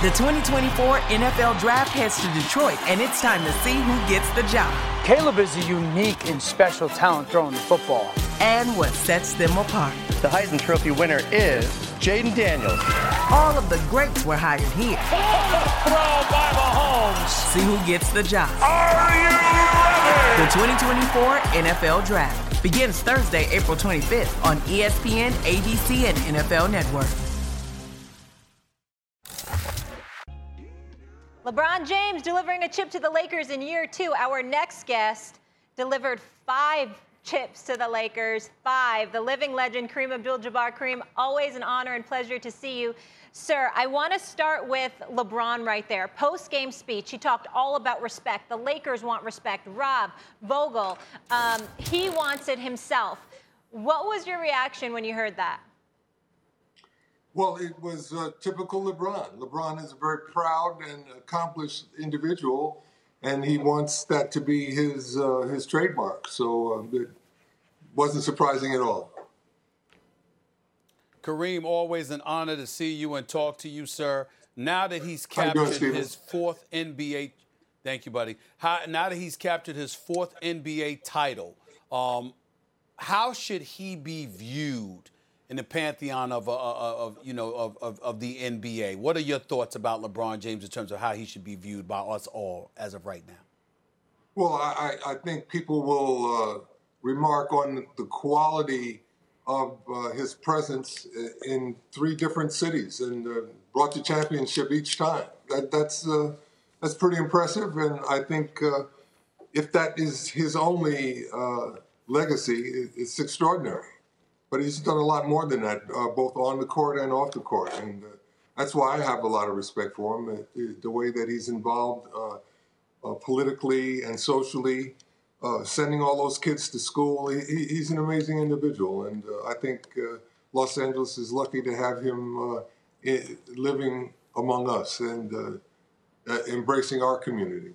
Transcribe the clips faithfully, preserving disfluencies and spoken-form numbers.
The twenty twenty-four N F L Draft heads to Detroit, and it's time to see who gets the job. Caleb is a unique and special talent throwing the football. And what sets them apart. The Heisman Trophy winner is Jaden Daniels. All of the greats were hired here. Throw by Mahomes. See who gets the job. Are you ready? The twenty twenty-four N F L Draft begins Thursday, April twenty-fifth on E S P N, A B C, and N F L Network. LeBron James delivering a chip to the Lakers in year two. Our next guest delivered five chips to the Lakers. Five. The living legend, Kareem Abdul-Jabbar. Kareem, always an honor and pleasure to see you. Sir, I want to start with LeBron right there. Post-game speech, he talked all about respect. The Lakers want respect. Rob, Vogel, um, he wants it himself. What was your reaction when you heard that? Well, it was uh, typical LeBron. LeBron is a very proud and accomplished individual, and he wants that to be his uh, his trademark. So uh, it wasn't surprising at all. Kareem, always an honor to see you and talk to you, sir. Now that he's captured doing, his fourth N B A, thank you, buddy. How, now that he's captured his fourth N B A title, um, how should he be viewed in the pantheon of, uh, of you know, of, of, of the N B A? What are your thoughts about LeBron James in terms of how he should be viewed by us all as of right now? Well, I, I think people will uh, remark on the quality of uh, his presence in three different cities and uh, brought the championship each time. That, that's uh, that's pretty impressive, and I think uh, if that is his only uh, legacy, it's extraordinary. But he's done a lot more than that, uh, both on the court and off the court. And uh, that's why I have a lot of respect for him, uh, the way that he's involved uh, uh, politically and socially, uh, sending all those kids to school. He, he's an amazing individual. And uh, I think uh, Los Angeles is lucky to have him uh, in, living among us and uh, uh, embracing our community.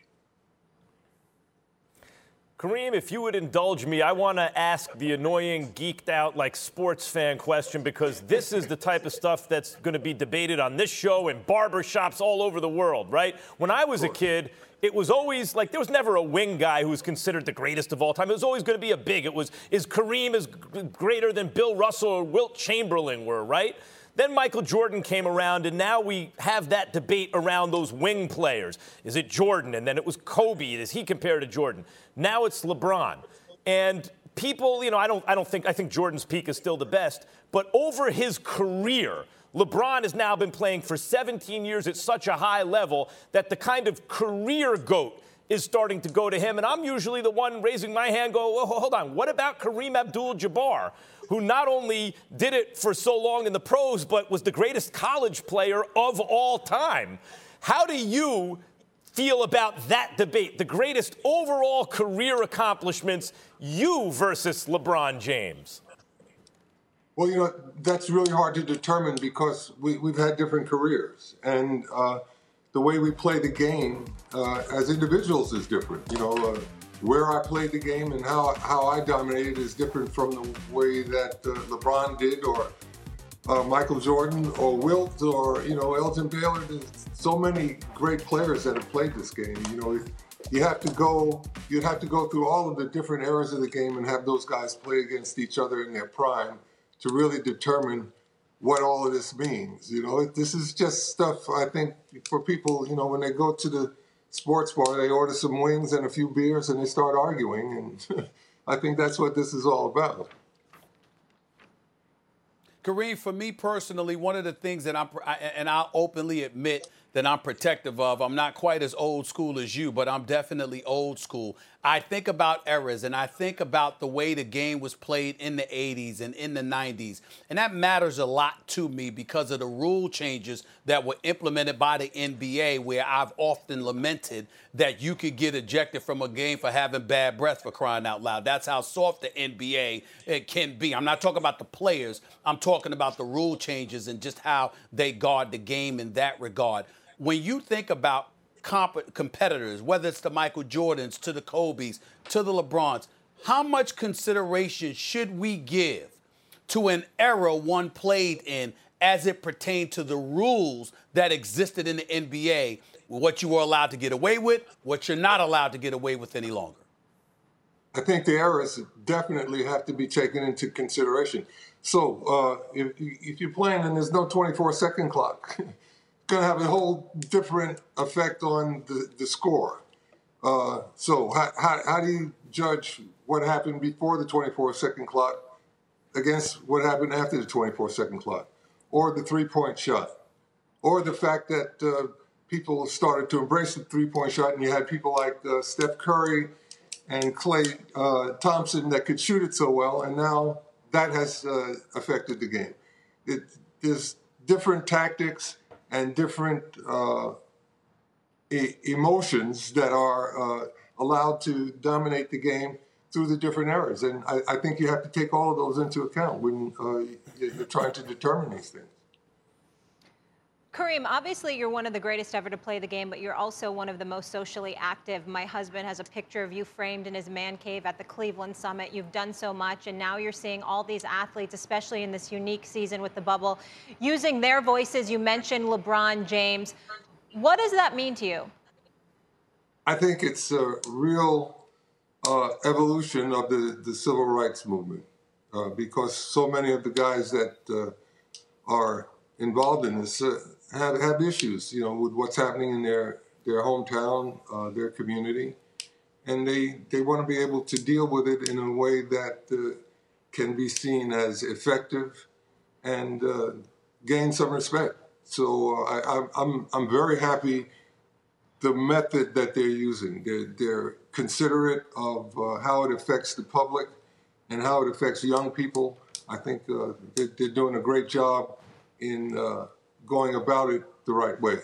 Kareem, if you would indulge me, I want to ask the annoying, geeked out, like sports fan question, because this is the type of stuff that's going to be debated on this show and barbershops all over the world, right? When I was a kid, it was always like there was never a wing guy who was considered the greatest of all time. It was always going to be a big. It was, is Kareem is greater than Bill Russell or Wilt Chamberlain were, right? Then Michael Jordan came around, and now we have that debate around those wing players. Is it Jordan? And then it was Kobe. Is he compared to Jordan? Now it's LeBron. And people, you know, I don't, I don't think, I think Jordan's peak is still the best. But over his career, LeBron has now been playing for seventeen years at such a high level that the kind of career GOAT is starting to go to him. And I'm usually the one raising my hand, go, well, hold on, what about Kareem Abdul-Jabbar, who not only did it for so long in the pros, but was the greatest college player of all time? How do you feel about that debate, the greatest overall career accomplishments, you versus LeBron James? Well, you know, that's really hard to determine because we, we've had different careers. And uh, the way we play the game uh, as individuals is different. You know, uh, where I played the game and how, how I dominated is different from the way that uh, LeBron did or uh, Michael Jordan or Wilt or, you know, Elgin Baylor. There's so many great players that have played this game. You know, you have to go, you'd have to go through all of the different eras of the game and have those guys play against each other in their prime to really determine what all of this means. You know, this is just stuff I think for people, you know, when they go to the sports bar, they order some wings and a few beers and they start arguing. And I think that's what this is all about. Kareem, for me personally, one of the things that I'm, and I'll openly admit that I'm protective of, I'm not quite as old school as you, but I'm definitely old school. I think about eras, and I think about the way the game was played in the eighties and in the nineties. And that matters a lot to me because of the rule changes that were implemented by the N B A, where I've often lamented that you could get ejected from a game for having bad breath, for crying out loud. That's how soft the N B A it can be. I'm not talking about the players. I'm talking about the rule changes and just how they guard the game in that regard. When you think about comp- competitors, whether it's the Michael Jordans, to the Kobes, to the LeBrons, how much consideration should we give to an era one played in as it pertained to the rules that existed in the N B A, what you were allowed to get away with, what you're not allowed to get away with any longer? I think the errors definitely have to be taken into consideration. So uh, if, if you're playing and there's no twenty-four second clock, it's going to have a whole different effect on the, the score. Uh, so how, how, how do you judge what happened before the twenty-four second clock against what happened after the twenty-four second clock? Or the three-point shot? Or the fact that uh, people started to embrace the three-point shot and you had people like uh, Steph Curry and Klay uh, Thompson that could shoot it so well, and now that has uh, affected the game. It, there's different tactics and different uh, e- emotions that are uh, allowed to dominate the game through the different eras. And I, I think you have to take all of those into account when uh, you're trying to determine these things. Kareem, obviously you're one of the greatest ever to play the game, but you're also one of the most socially active. My husband has a picture of you framed in his man cave at the Cleveland Summit. You've done so much, and now you're seeing all these athletes, especially in this unique season with the bubble, using their voices. You mentioned LeBron James. What does that mean to you? I think it's a real uh, evolution of the, the civil rights movement uh, because so many of the guys that uh, are involved in this uh, have, have issues, you know, with what's happening in their, their hometown, uh, their community. And they, they want to be able to deal with it in a way that uh, can be seen as effective and uh, gain some respect. So uh, I, I'm, I'm very happy the method that they're using. They're, they're considerate of uh, how it affects the public and how it affects young people. I think uh, they're, they're doing a great job in uh, going about it the right way.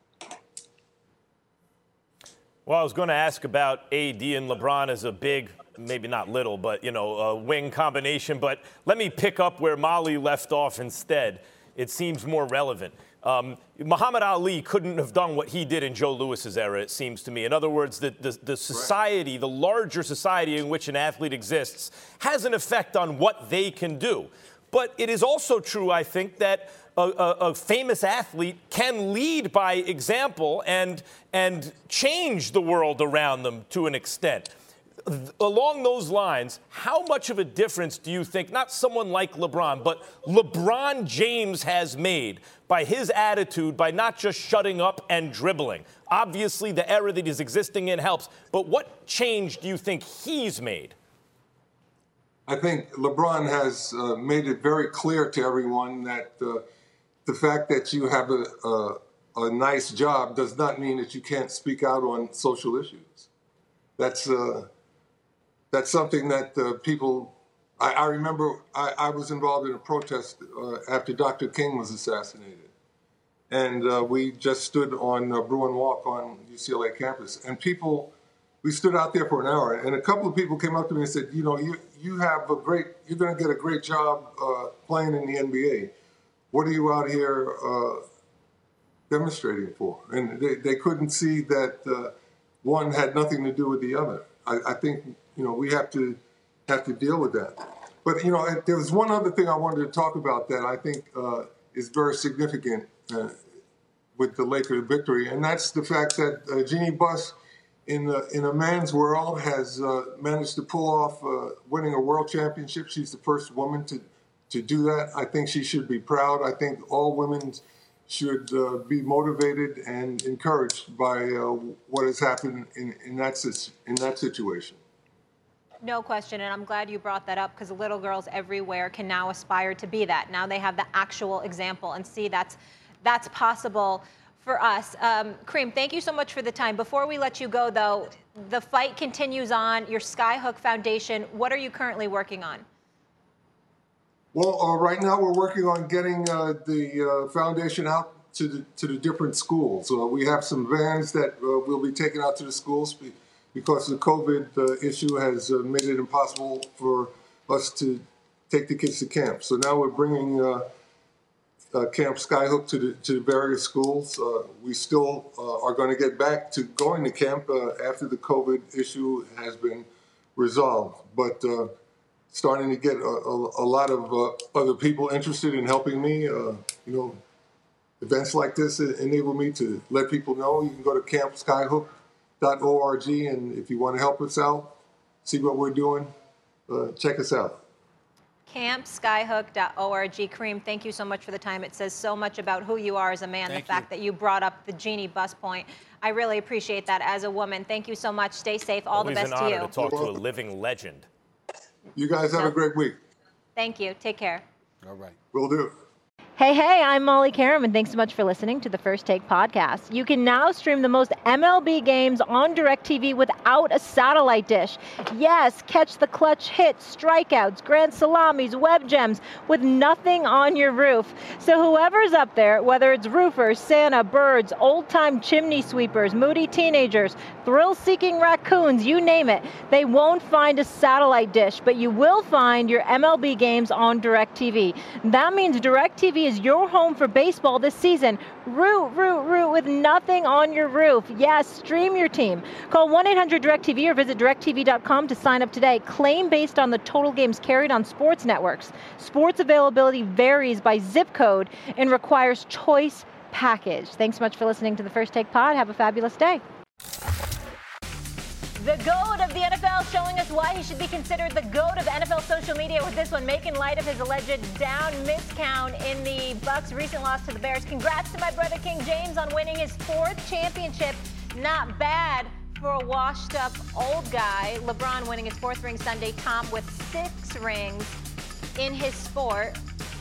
Well, I was going to ask about A D and LeBron as a big, maybe not little, but, you know, a wing combination. But let me pick up where Molly left off instead. It seems more relevant. Um, Muhammad Ali couldn't have done what he did in Joe Louis's era, it seems to me. In other words, the, the, the society, the larger society in which an athlete exists, has an effect on what they can do. But it is also true, I think, that a, a, a famous athlete can lead by example and, and change the world around them to an extent. Along those lines, how much of a difference do you think, not someone like LeBron, but LeBron James has made by his attitude, by not just shutting up and dribbling? Obviously, the era that he's existing in helps, but what change do you think he's made? I think LeBron has uh, made it very clear to everyone that uh, the fact that you have a, a, a nice job does not mean that you can't speak out on social issues. That's uh, that's something that uh, people. I, I remember I, I was involved in a protest uh, after Doctor King was assassinated, and uh, we just stood on uh, Bruin Walk on U C L A campus, and people. We stood out there for an hour, and a couple of people came up to me and said, "You know, you you have a great, you're going to get a great job uh, playing in the N B A. What are you out here uh, demonstrating for?" And they, they couldn't see that uh, one had nothing to do with the other. I, I think you know we have to have to deal with that. But you know, there was one other thing I wanted to talk about that I think uh, is very significant uh, with the Lakers victory, and that's the fact that uh, Jeannie Buss. In, the, in a man's world, has uh, managed to pull off uh, winning a world championship. She's the first woman to, to do that. I think she should be proud. I think all women should uh, be motivated and encouraged by uh, what has happened in, in, that, in that situation. No question, and I'm glad you brought that up because little girls everywhere can now aspire to be that. Now they have the actual example and see that's, that's possible for us. Um, Kareem, thank you so much for the time. Before we let you go, though, the fight continues on. Your Skyhook Foundation, what are you currently working on? Well, uh, right now we're working on getting uh, the uh, foundation out to the, to the different schools. Uh, we have some vans that uh, we'll be taking out to the schools because the COVID uh, issue has uh, made it impossible for us to take the kids to camp. So now we're bringing uh, Uh, Camp Skyhook to the, to the various schools. Uh, we still uh, are going to get back to going to camp uh, after the COVID issue has been resolved. But uh, starting to get a, a, a lot of uh, other people interested in helping me. Uh, you know, events like this enable me to let people know. You can go to camp skyhook dot org, and if you want to help us out, see what we're doing, uh, check us out. camp skyhook dot org. Kareem, thank you so much for the time. It says so much about who you are as a man, Thank the fact you. that you brought up the Jeannie Buss point. I really appreciate that as a woman. Thank you so much. Stay safe. All Always the best an to honor you. to talk to a living legend. You guys have a great week. Thank you. Take care. All right. Will do. Hey, hey, I'm Molly Karam, and thanks so much for listening to the First Take podcast. You can now stream the most M L B games on DirecTV without a satellite dish. Yes, catch the clutch hits, strikeouts, grand salamis, web gems with nothing on your roof. So whoever's up there, whether it's roofers, Santa, birds, old-time chimney sweepers, moody teenagers, thrill-seeking raccoons, you name it, they won't find a satellite dish, but you will find your M L B games on DirecTV. That means DirecTV is your home for baseball this season. Root, root, root with nothing on your roof. Yes, stream your team. Call one eight hundred direct T V or visit direct T V dot com to sign up today. Claim based on the total games carried on sports networks. Sports availability varies by zip code and requires choice package. Thanks so much for listening to the First Take Pod. Have a fabulous day. The GOAT of the N F L showing us why he should be considered the GOAT of N F L social media with this one, making light of his alleged down miscount in the Bucs' recent loss to the Bears. Congrats to my brother King James on winning his fourth championship. Not bad for a washed-up old guy. LeBron winning his fourth ring Sunday. Tom with six rings in his sport.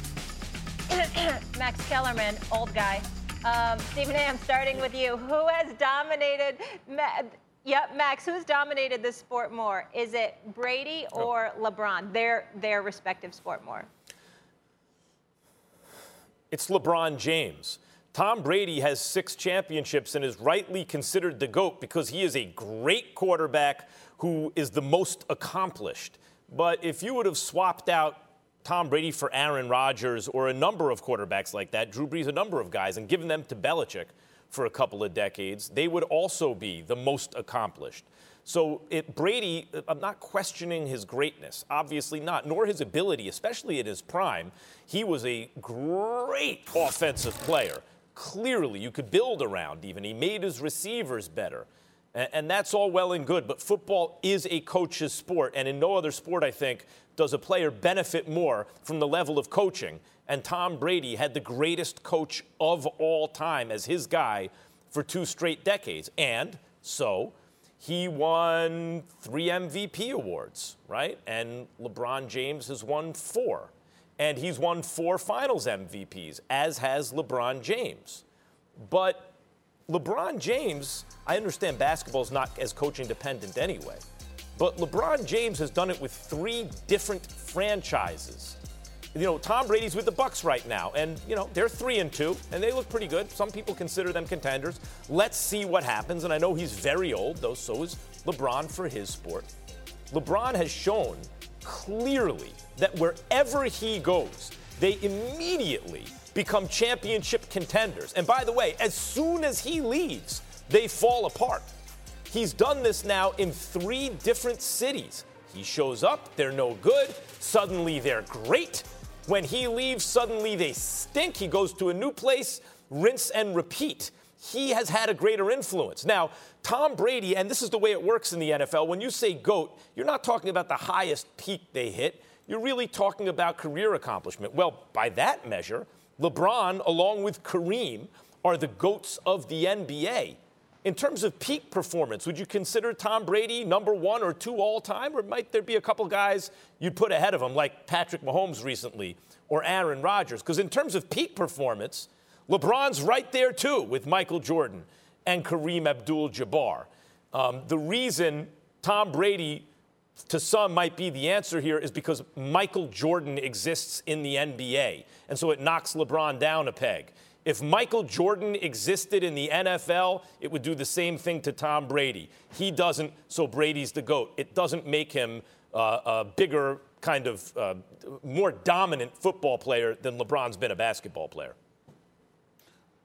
Max Kellerman, old guy. Um, Stephen A., I'm starting with you. Who has dominated... Ma- Yep, Max, who's dominated this sport more? Is it Brady or LeBron, their their respective sport more? It's LeBron James. Tom Brady has six championships and is rightly considered the GOAT because he is a great quarterback who is the most accomplished. But if you would have swapped out Tom Brady for Aaron Rodgers or a number of quarterbacks like that, Drew Brees, a number of guys, and given them to Belichick for a couple of decades, they would also be the most accomplished. So it, Brady, I'm not questioning his greatness, obviously not, nor his ability, especially in his prime. He was a great offensive player. Clearly, you could build around even. He made his receivers better. And, and that's all well and good, but football is a coach's sport, and in no other sport, I think, does a player benefit more from the level of coaching. And Tom Brady had the greatest coach of all time as his guy for two straight decades. And so he won three M V P awards, right? And LeBron James has won four. And he's won four Finals M V Ps, as has LeBron James. But LeBron James, I understand basketball is not as coaching dependent anyway. But LeBron James has done it with three different franchises. You know, Tom Brady's with the Bucs right now, and, you know, they're three and two, and they look pretty good. Some people consider them contenders. Let's see what happens, and I know he's very old, though so is LeBron for his sport. LeBron has shown clearly that wherever he goes, they immediately become championship contenders. And by the way, as soon as he leaves, they fall apart. He's done this now in three different cities. He shows up, they're no good. Suddenly they're great. When he leaves, suddenly they stink. He goes to a new place, rinse and repeat. He has had a greater influence. Now, Tom Brady, and this is the way it works in the N F L, when you say GOAT, you're not talking about the highest peak they hit. You're really talking about career accomplishment. Well, by that measure, LeBron, along with Kareem, are the GOATs of the N B A. In terms of peak performance, would you consider Tom Brady number one or two all time? Or might there be a couple guys you'd put ahead of him, like Patrick Mahomes recently or Aaron Rodgers? Because in terms of peak performance, LeBron's right there, too, with Michael Jordan and Kareem Abdul-Jabbar. Um, the reason Tom Brady, to some, might be the answer here is because Michael Jordan exists in the N B A, and so it knocks LeBron down a peg. If Michael Jordan existed in the N F L, it would do the same thing to Tom Brady. He doesn't, so Brady's the GOAT. It doesn't make him uh, a bigger, kind of uh, more dominant football player than LeBron's been a basketball player.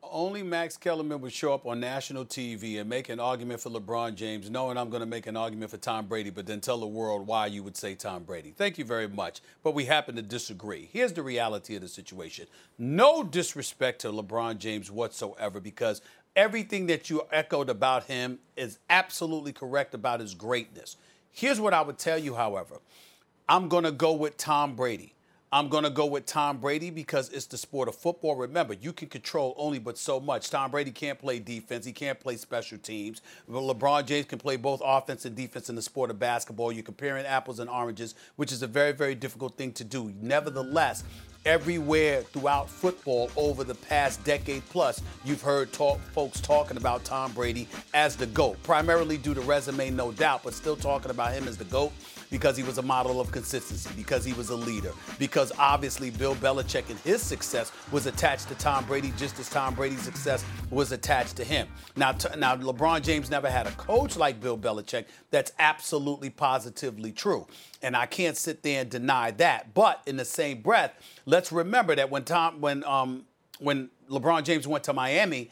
Only Max Kellerman would show up on national T V and make an argument for LeBron James, knowing I'm going to make an argument for Tom Brady, but then tell the world why you would say Tom Brady. Thank you very much. But we happen to disagree. Here's the reality of the situation. No disrespect to LeBron James whatsoever, because everything that you echoed about him is absolutely correct about his greatness. Here's what I would tell you, however. I'm going to go with Tom Brady. I'm going to go with Tom Brady because it's the sport of football. Remember, you can control only but so much. Tom Brady can't play defense. He can't play special teams. Well, LeBron James can play both offense and defense in the sport of basketball. You're comparing apples and oranges, which is a very, very difficult thing to do. Nevertheless, everywhere throughout football over the past decade plus, you've heard talk, folks talking about Tom Brady as the GOAT, primarily due to resume, no doubt, but still talking about him as the GOAT because he was a model of consistency, because he was a leader, because obviously Bill Belichick and his success was attached to Tom Brady just as Tom Brady's success was attached to him. Now, t- now LeBron James never had a coach like Bill Belichick. That's absolutely positively true. And I can't sit there and deny that. But in the same breath, let's remember that when Tom, when um, when LeBron James went to Miami,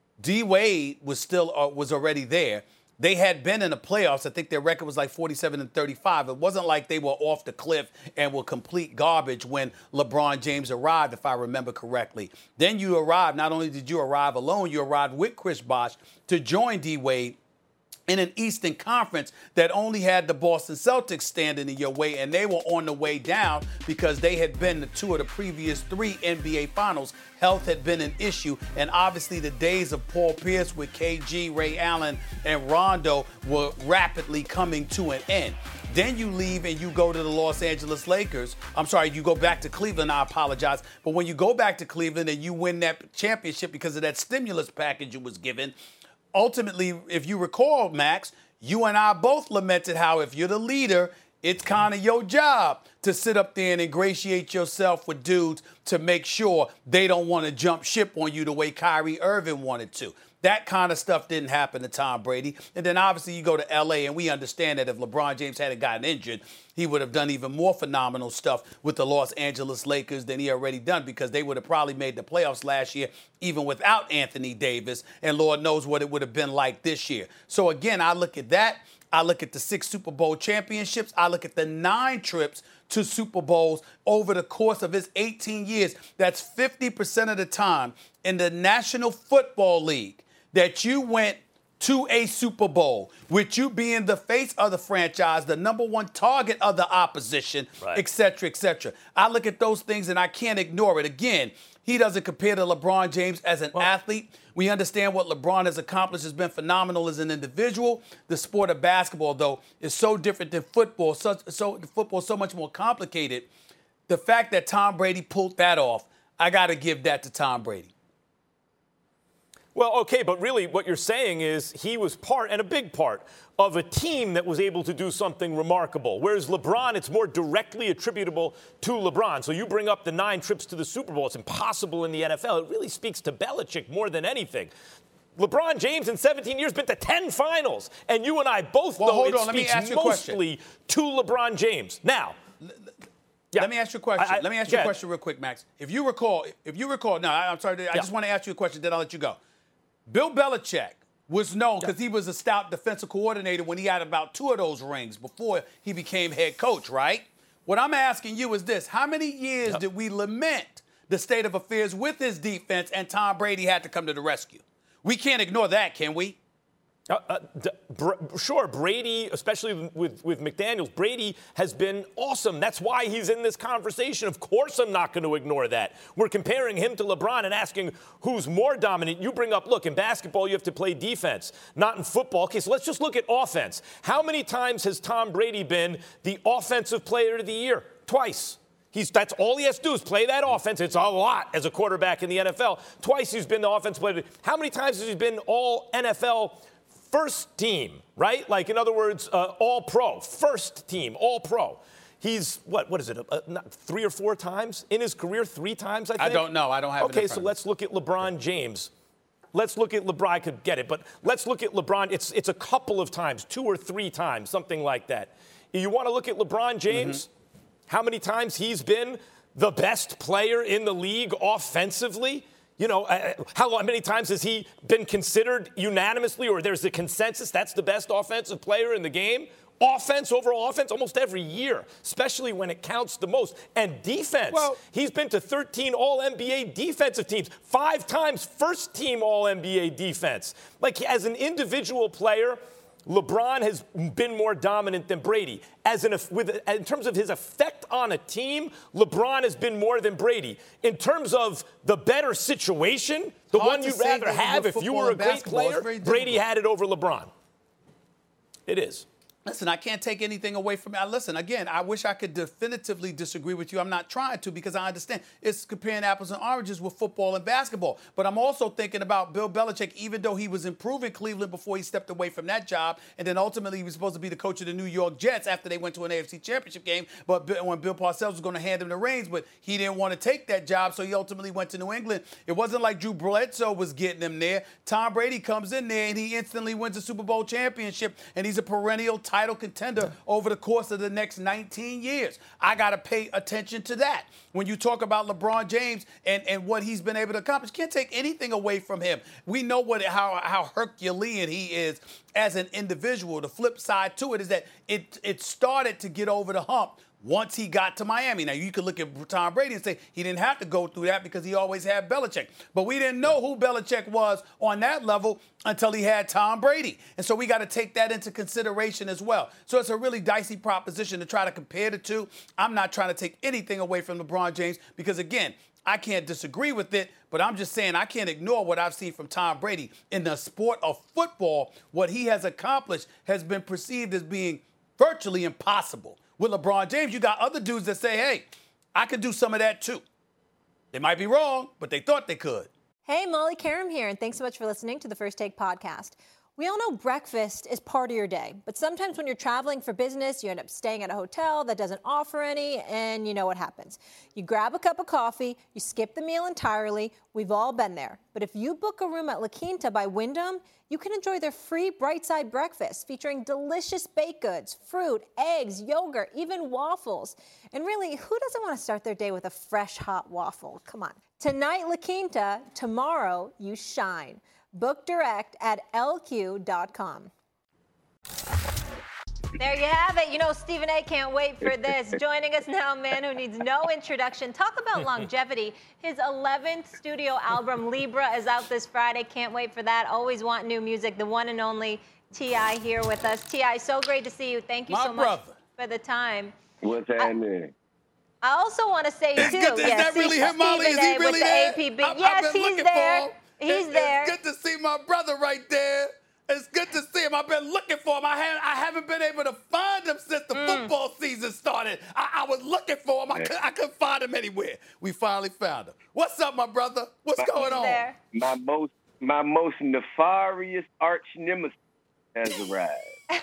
D Wade was still uh, was already there. They had been in the playoffs. I think their record was like forty-seven and thirty-five. It wasn't like they were off the cliff and were complete garbage when LeBron James arrived, if I remember correctly. Then you arrived. Not only did you arrive alone, you arrived with Chris Bosh to join D Wade in an Eastern Conference that only had the Boston Celtics standing in your way, and they were on the way down because they had been to two of the previous three N B A Finals. Health had been an issue, and obviously the days of Paul Pierce with K G, Ray Allen, and Rondo were rapidly coming to an end. Then you leave and you go to the Los Angeles Lakers. I'm sorry, you go back to Cleveland, I apologize. But when you go back to Cleveland and you win that championship because of that stimulus package you was given, ultimately, if you recall, Max, you and I both lamented how if you're the leader, it's kind of your job to sit up there and ingratiate yourself with dudes to make sure they don't want to jump ship on you the way Kyrie Irving wanted to. That kind of stuff didn't happen to Tom Brady. And then obviously you go to L A, and we understand that if LeBron James hadn't gotten injured, he would have done even more phenomenal stuff with the Los Angeles Lakers than he already done, because they would have probably made the playoffs last year even without Anthony Davis, and Lord knows what it would have been like this year. So again, I look at that. I look at the six Super Bowl championships. I look at the nine trips to Super Bowls over the course of his eighteen years. That's fifty percent of the time in the National Football League that you went to a Super Bowl, with you being the face of the franchise, the number one target of the opposition, right, et cetera, et cetera. I look at those things and I can't ignore it. Again, he doesn't compare to LeBron James as an well, athlete. We understand what LeBron has accomplished has been phenomenal as an individual. The sport of basketball, though, is so different than football. So, so football is so much more complicated. The fact that Tom Brady pulled that off, I got to give that to Tom Brady. Well, okay, but really what you're saying is he was part, and a big part, of a team that was able to do something remarkable. Whereas LeBron, it's more directly attributable to LeBron. So you bring up the nine trips to the Super Bowl. It's impossible in the N F L. It really speaks to Belichick more than anything. LeBron James in seventeen years been to ten finals. And you and I both well, know hold it on, let speaks me ask you mostly a to LeBron James. Now, yeah. Let me ask you a question. I, I, let me ask you yeah. a question real quick, Max. If you recall, if you recall, no, I, I'm sorry, I yeah. just want to ask you a question, then I'll let you go. Bill Belichick was known because he was a stout defensive coordinator when he had about two of those rings before he became head coach, right? What I'm asking you is this. How many years yep. did we lament the state of affairs with his defense and Tom Brady had to come to the rescue? We can't ignore that, can we? Uh, uh, d- br- sure, Brady, especially with, with McDaniels, Brady has been awesome. That's why he's in this conversation. Of course I'm not going to ignore that. We're comparing him to LeBron and asking who's more dominant. You bring up, look, in basketball you have to play defense, not in football. Okay, so let's just look at offense. How many times has Tom Brady been the offensive player of the year? Twice. He's, that's all he has to do is play that offense. It's a lot as a quarterback in the N F L. Twice he's been the offensive player. How many times has he been all N F L first team, right? Like, in other words, uh, all pro, first team, all pro. He's, what, what is it, uh, not three or four times in his career? Three times, I think? I don't know. I don't have Okay, it in front so of let's look at LeBron James. Let's look at LeBron. I could get it, but let's look at LeBron. It's, it's a couple of times, two or three times, something like that. You want to look at LeBron James? Mm-hmm. How many times he's been the best player in the league offensively? You know, uh, how long, many times has he been considered unanimously, or there's a consensus that's the best offensive player in the game? Offense, overall offense, almost every year, especially when it counts the most. And defense, well, he's been to thirteen All N B A defensive teams, five times first-team All N B A defense. Like, as an individual player, LeBron has been more dominant than Brady. As an, with, in terms of his effect on a team, LeBron has been more than Brady. In terms of the better situation, the one you'd rather have if you were a great player, Brady had it over LeBron. It is. Listen, I can't take anything away from it. Listen, again, I wish I could definitively disagree with you. I'm not trying to, because I understand it's comparing apples and oranges with football and basketball. But I'm also thinking about Bill Belichick, even though he was improving Cleveland before he stepped away from that job, and then ultimately he was supposed to be the coach of the New York Jets after they went to an A F C Championship game. But when Bill Parcells was going to hand him the reins, but he didn't want to take that job, so he ultimately went to New England. It wasn't like Drew Bledsoe was getting him there. Tom Brady comes in there, and he instantly wins a Super Bowl championship, and he's a perennial title contender over the course of the next nineteen years. I got to pay attention to that. When you talk about LeBron James and, and what he's been able to accomplish, can't take anything away from him. We know what how, how Herculean he is as an individual. The flip side to it is that it, it started to get over the hump once he got to Miami. Now, you could look at Tom Brady and say he didn't have to go through that because he always had Belichick. But we didn't know who Belichick was on that level until he had Tom Brady. And so we got to take that into consideration as well. So it's a really dicey proposition to try to compare the two. I'm not trying to take anything away from LeBron James because, again, I can't disagree with it, but I'm just saying I can't ignore what I've seen from Tom Brady in the sport of football. What he has accomplished has been perceived as being virtually impossible. With LeBron James, you got other dudes that say, hey, I could do some of that too. They might be wrong, but they thought they could. Hey, Molly Karam here, and thanks so much for listening to the First Take podcast. We all know breakfast is part of your day, but sometimes when you're traveling for business, you end up staying at a hotel that doesn't offer any, and you know what happens. You grab a cup of coffee, you skip the meal entirely. We've all been there. But if you book a room at La Quinta by Wyndham, you can enjoy their free Bright Side breakfast featuring delicious baked goods, fruit, eggs, yogurt, even waffles. And really, who doesn't want to start their day with a fresh, hot waffle? Come on. Tonight, La Quinta. Tomorrow, you shine. Book direct at L Q dot com. There you have it. You know, Stephen A. can't wait for this. Joining us now, a man who needs no introduction. Talk about longevity. His eleventh studio album, Libra, is out this Friday. Can't wait for that. Always want new music. The one and only T I here with us. T I, so great to see you. Thank you My so brother. much for the time. What's happening? I also want to say, too, It's good to- is yes, that really him, Molly? Is he Stephen A. really with the there? A P B. I- I've Yes, been he's looking there. for him. He's It- there. It's good to see my brother right there. It's good to see him. I've been looking for him. I, have, I haven't been able to find him since the Mm. football season started. I, I was looking for him. I, could, I couldn't find him anywhere. We finally found him. What's up, my brother? What's My- going He's on? there. My most my most nefarious arch nemesis has arrived.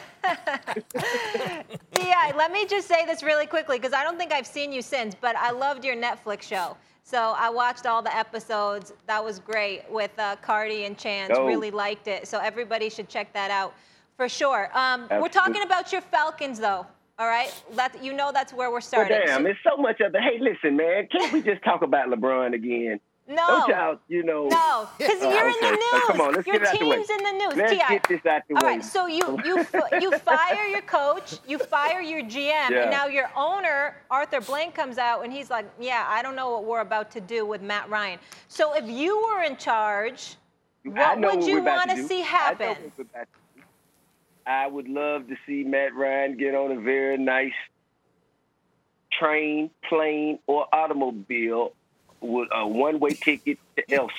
Yeah, let me just say this really quickly because I don't think I've seen you since, but I loved your Netflix show. So I watched all the episodes. That was great with uh, Cardi and Chance. Oh. Really liked it. So everybody should check that out for sure. Um, we're Absolutely. talking about your Falcons, though. All right, that you know that's where we're Well, starting. damn, So- it's so much of the. Hey, listen, man, can't we just talk about LeBron again? no, Don't y'all, you know? no, because Oh, you're in the okay. news. So come on, let's your get it out the way. team's in the news. Let's T I. get this out the All way. right, so you you f- you fire your coach, you fire your G M, Yeah. and now your owner Arthur Blank comes out and he's like, "Yeah, I don't know what we're about to do with Matt Ryan." So if you were in charge, I what know would what you we're about want to to do. see I know happen? what we're about to do. I would love to see Matt Ryan get on a very nice train, plane, or automobile with a one-way ticket to Elsa.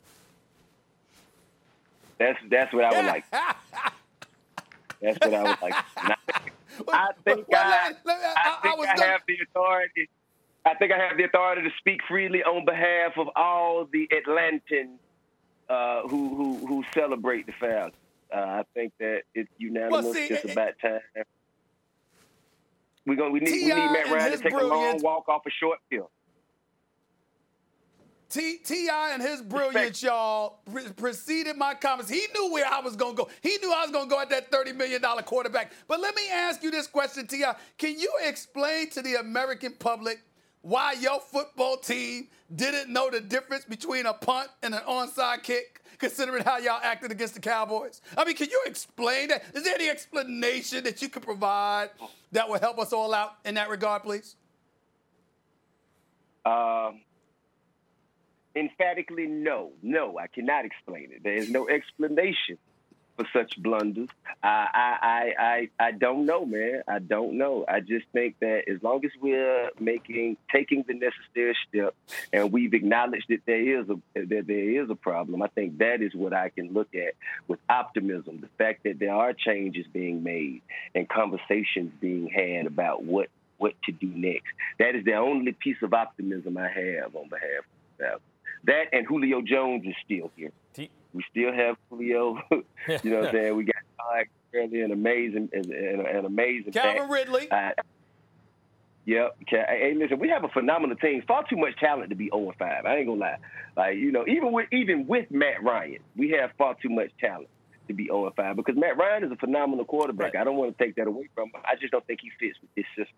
That's that's what I would like. That's what I would like. And I, I think Well, I, let- let- I- I I think was I gonna- have the authority. I think I have the authority to speak freely on behalf of all the Atlantans uh, who who who celebrate the Falcons. Uh, I think that it's unanimous. Well, see, it's it- about time. We're gonna we need we T I need Matt and Ryan to his take a long brilliance- walk off a short field. T I and his brilliance, y'all, pre- preceded my comments. He knew where I was going to go. He knew I was going to go at that thirty million dollars quarterback. But let me ask you this question, T I. Can you explain to the American public why your football team didn't know the difference between a punt and an onside kick, considering how y'all acted against the Cowboys? I mean, can you explain that? Is there any explanation that you could provide that will help us all out in that regard, please? Um, emphatically, no. No, I cannot explain it. There is no explanation for such blunders. I, I, I, I, I don't know, man. I don't know. I just think that as long as we're making, taking the necessary step, and we've acknowledged that there is a that there is a problem, I think that is what I can look at with optimism. The fact that there are changes being made and conversations being had about what what to do next. That is the only piece of optimism I have on behalf of that. That and Julio Jones is still here. We still have Julio. You know what I'm saying? We got Todd Gurley, an amazing, an, an amazing. Calvin back. Ridley. Uh, yep. Hey, listen, we have a phenomenal team. Far too much talent to be oh and five. I ain't gonna lie. Like, you know, even with even with Matt Ryan, we have far too much talent to be oh and five because Matt Ryan is a phenomenal quarterback. Right. I don't want to take that away from him. I just don't think he fits with this system.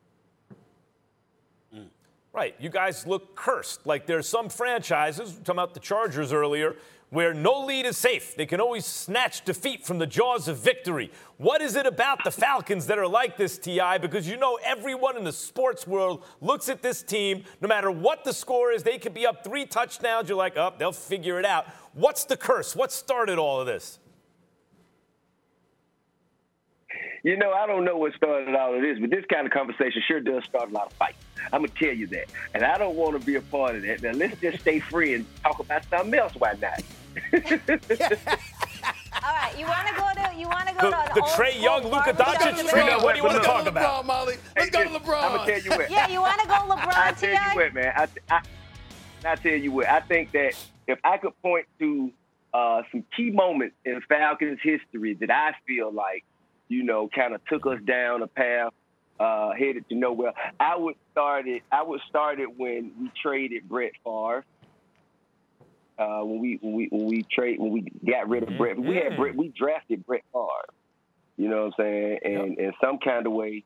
Right. You guys look cursed. Like there's some franchises, talking about the Chargers earlier, where no lead is safe. They can always snatch defeat from the jaws of victory. What is it about the Falcons that are like this, T I? Because you know everyone in the sports world looks at this team, no matter what the score is, they could be up three touchdowns. You're like, oh, they'll figure it out. What's the curse? What started all of this? You know, I don't know what started all of this, but this kind of conversation sure does start a lot of fights. I'm going to tell you that. And I don't want to be a part of that. Now, let's just stay free and talk about something else. Why not? All right, you want to go to you want to go the, to the Trae Young, Luka Doncic trade. What do you want to talk about? LeBron, Molly. Let's hey, go to LeBron. I'm going to tell you what. Yeah, you want to go LeBron, I tell T I? you what, man. I, I, I tell you what. I think that if I could point to uh, some key moments in Falcons history that I feel like, you know, kind of took us down a path uh, headed to nowhere, I would start it. I would start it when we traded Brett Favre. Uh, when we when we when we trade when we got rid of mm-hmm. Brett, we had Brett. We drafted Brett Favre. You know what I'm saying? And yep. in some kind of way,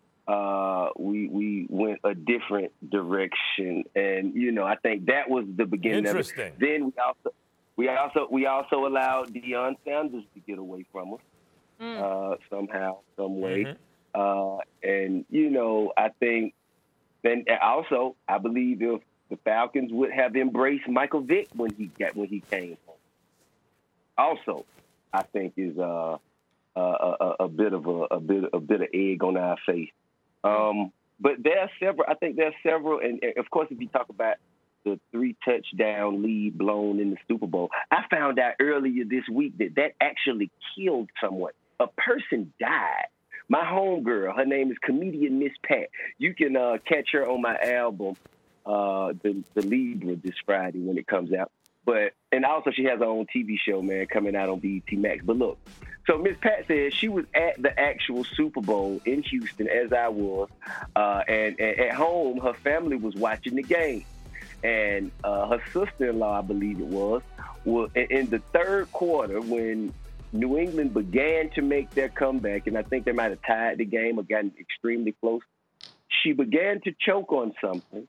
uh, we we went a different direction. And you know, I think that was the beginning of it. Then we also we also we also allowed Deion Sanders to get away from us. Mm. Uh, somehow, some way. Mm-hmm. Uh, and, you know, I think, and also, I believe if the Falcons would have embraced Michael Vick when he got when he came home. Also, I think is uh, a, a, a bit of a, a bit a bit of egg on our face. Um, but there are several. I think there are several, and, and of course, if you talk about the three touchdown lead blown in the Super Bowl, I found out earlier this week that that actually killed someone. A person died. My homegirl, her name is comedian Miss Pat. You can uh, catch her on my album, uh, the the Libra, this Friday when it comes out. But and also she has her own T V show, man, coming out on B E T Max. But look, so Miss Pat said she was at the actual Super Bowl in Houston, as I was, uh, and, and at home her family was watching the game, and uh, her sister-in-law, I believe it was, was in the third quarter when New England began to make their comeback, and I think they might have tied the game or gotten extremely close. She began to choke on something.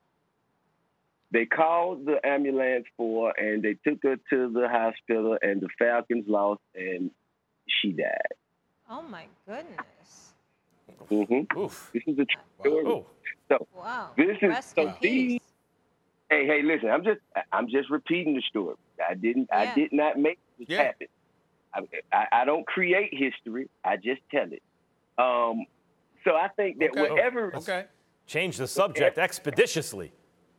They called the ambulance for her, and they took her to the hospital, and the Falcons lost, and she died. Oh, my goodness. Mm-hmm. Oof. This is a true story. Wow. So wow. this is Rest so these. Hey, hey, listen. I'm just, I'm just repeating the story. I didn't, yeah. I did not make this yeah. happen. I, I don't create history. I just tell it. Um, so I think that okay. whatever... Okay. Change the subject expeditiously.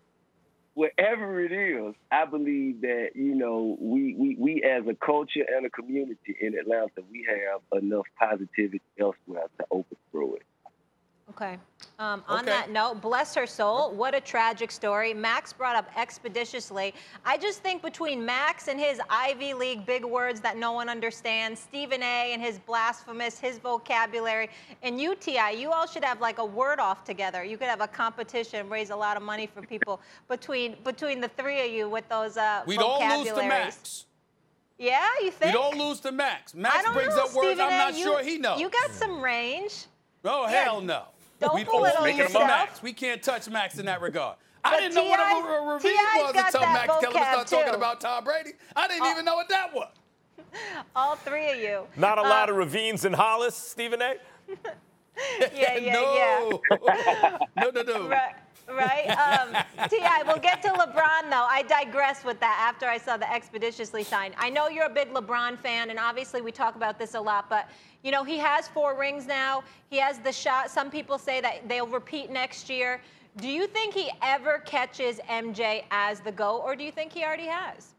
Whatever it is, I believe that, you know, we, we, we as a culture and a community in Atlanta, we have enough positivity elsewhere to overthrow it. Okay. Um, on okay. that note, bless her soul. What a tragic story. Max brought up expeditiously. I just think between Max and his Ivy League big words that no one understands, Stephen A. and his blasphemous, his vocabulary, and U T I, you all should have like a word off together. You could have a competition, raise a lot of money for people between between the three of you with those uh, We'd vocabularies. all lose to Max. Yeah, you think? We'd all lose to Max. Max I don't brings know, up words Stephen I'm A., not you, sure he knows. You got some range. Oh, yeah. hell no. Don't We belittle making yourself. Max. We can't touch Max in that regard. But I didn't know what a, T I a ravine was got until that Max Kellerman vocab, started talking too. about Tom Brady. I didn't Oh. even know what that was. All three of you. Not a Uh, lot of ravines in Hollis, Stephen A. Yeah, yeah, no. yeah. no, no, no. Right. Right? Um, T I, we'll get to LeBron, though. I digress with that after I saw the expeditiously signed. I know you're a big LeBron fan, and obviously we talk about this a lot, but, you know, he has four rings now. He has the shot. Some people say that they'll repeat next year. Do you think he ever catches M J as the GOAT, or do you think he already has?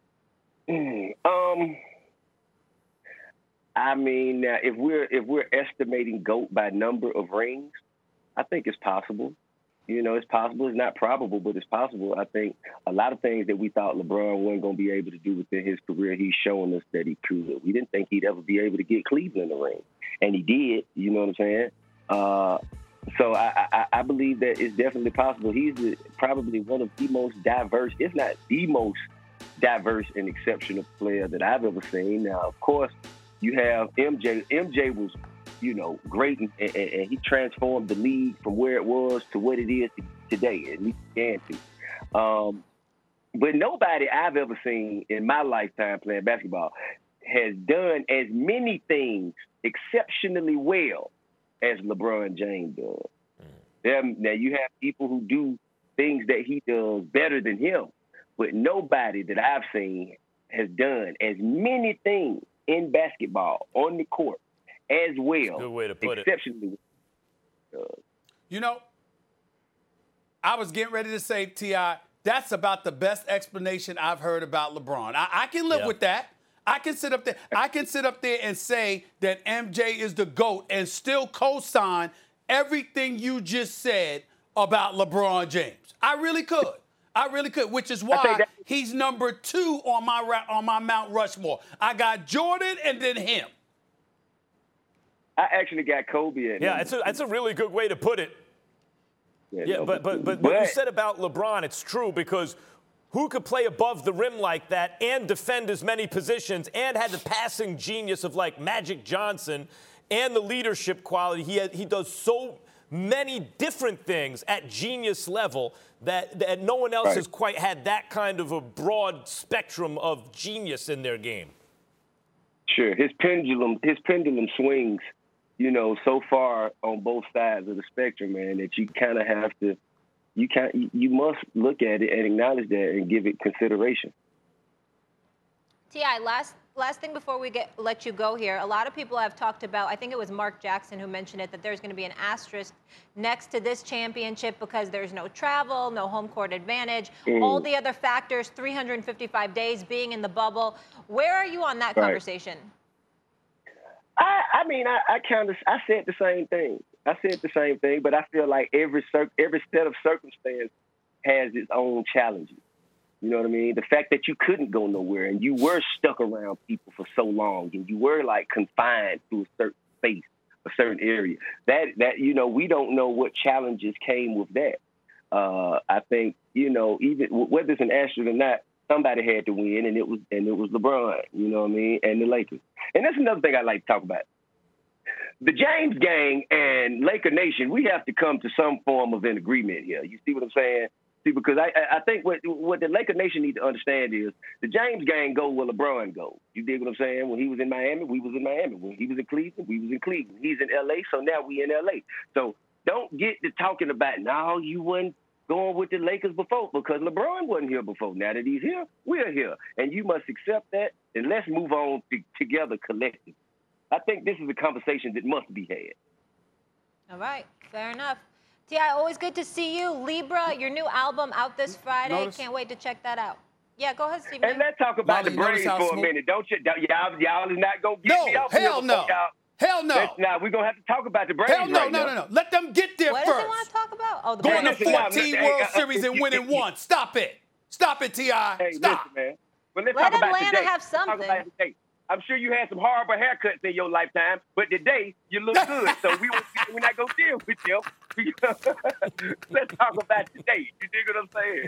Um, I mean, uh, if we're if we're estimating GOAT by number of rings, I think it's possible. You know, it's possible. It's not probable, but it's possible. I think a lot of things that we thought LeBron wasn't going to be able to do within his career, he's shown us that he could. We didn't think he'd ever be able to get Cleveland a ring, and he did. You know what I'm saying? Uh, so I, I, I believe that it's definitely possible. He's the, probably one of the most diverse, if not the most diverse and exceptional player that I've ever seen. Now, of course, you have M J. M J was, you know, great, and, and, and he transformed the league from where it was to what it is today, at least he can to. Um, but nobody I've ever seen in my lifetime playing basketball has done as many things exceptionally well as LeBron James does. Mm. Now, you have people who do things that he does better than him, but nobody that I've seen has done as many things in basketball on the court as well. Good way to put it. Exceptionally. Uh, You know, I was getting ready to say, T I, that's about the best explanation I've heard about LeBron. I, I can live Yeah. with that. I can sit up there. I can sit up there and say that M J is the GOAT and still co-sign everything you just said about LeBron James. I really could. I really could, which is why that- he's number two on my ra- on my Mount Rushmore. I got Jordan and then him. I actually got Kobe. Yeah, it's a, it's a really good way to put it. Yeah, no, but, but, but what you said about LeBron, it's true, because who could play above the rim like that and defend as many positions and had the passing genius of like Magic Johnson and the leadership quality? He had, he does so many different things at genius level that, that no one else Right. has quite had that kind of a broad spectrum of genius in their game. Sure, his pendulum, his pendulum swings, you know, so far on both sides of the spectrum, man, that you kind of have to, you can you must look at it and acknowledge that and give it consideration. T I, last last thing before we get let you go here. A lot of people have talked about, I think it was Mark Jackson who mentioned it, that there's going to be an asterisk next to this championship because there's no travel, no home court advantage, Mm. all the other factors, three hundred fifty-five days being in the bubble. Where are you on that Right. conversation? I, I mean, I, I kind of, I said the same thing. I said the same thing, but I feel like every cir- every set of circumstance has its own challenges. You know what I mean? The fact that you couldn't go nowhere and you were stuck around people for so long and you were like confined to a certain space, a certain area. That that you know, we don't know what challenges came with that. Uh, I think you know, even whether it's an asterisk or not, somebody had to win, and it was and it was LeBron. You know what I mean? And the Lakers. And that's another thing I like to talk about. The James gang and Laker Nation, we have to come to some form of an agreement here. You see what I'm saying? See, because I I think what what the Laker Nation need to understand is the James gang go where LeBron goes. You dig what I'm saying? When he was in Miami, we was in Miami. When he was in Cleveland, we was in Cleveland. He's in L A, so now we in L A. So don't get to talking about, no, you wasn't going with the Lakers before because LeBron wasn't here before. Now that he's here, we're here. And you must accept that, and let's move on to, together collectively. I think this is a conversation that must be had. All right, fair enough. T I, always good to see you. Libra, your new album out this Friday. Notice- Can't wait to check that out. Yeah, go ahead, Stephen. And let's talk about Molly, the notice Braves how for smooth- a minute. Don't you? don't- Y'all, y'all is not going to get No, me off hell here no. before y'all. Hell no. Let's not. We're going to have to talk about the Braves Hell no, right no, now. no, no. Let them get there What first. does he want to talk about? Oh, the Going to Braves. Listen, now, fourteen listen, World hey, uh, Series and winning one. Stop it. Stop it, T I. Hey, Stop. listen, man. But let's Let talk about Atlanta today. have Let's talk something. about today. I'm sure you had some horrible haircuts in your lifetime, but today you look good. So we won't, we're not going to deal with you. Let's talk about today. You dig what